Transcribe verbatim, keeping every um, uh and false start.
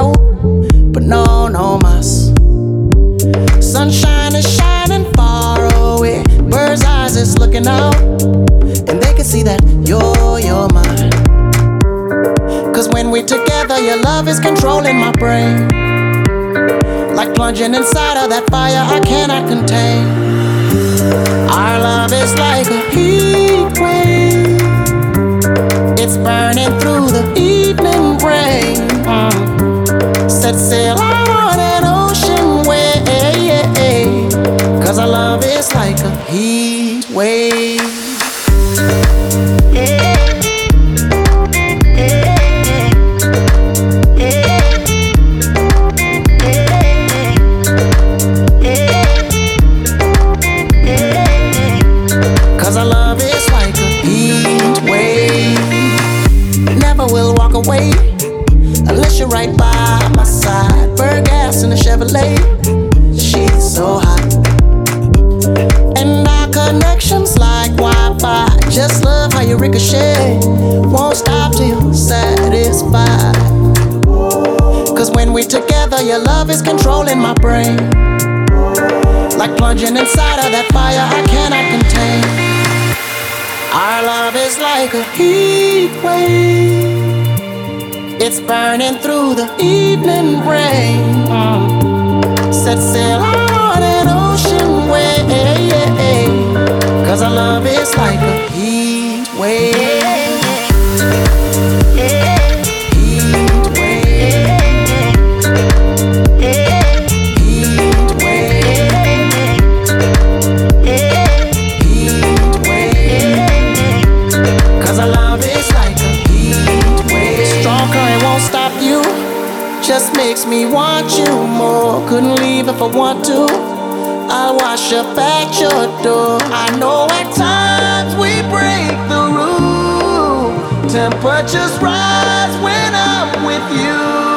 out, but no, no mas. Sunshine is shining far away, bird's eyes is looking out, and they can see that you're, you're mine. Cause when we're together, your love is controlling my brain, like plunging inside of that fire I cannot contain. Our love is like a heat wave, it's burning through the evening rain. mm. Set sail out on an ocean wave, cause our love is like a heat wave. Cause our love is like a heat wave. Never will walk away unless you're right by my side. Burn gas in a Chevrolet, she's so hot. And our connection's like Wi-Fi. Just love how you ricochet, won't stop till you're satisfied. Cause when we're together, your love is controlling my brain, like plunging inside of that fire I cannot contain. Our love is like a heat wave, it's burning through the evening rain. mm. Set sail out on an ocean wave, cause our love is like a heat wave. Just makes me want you more. Couldn't leave if I want to. I'll wash up at your door. I know at times we break the rule. Temperatures rise when I'm with you.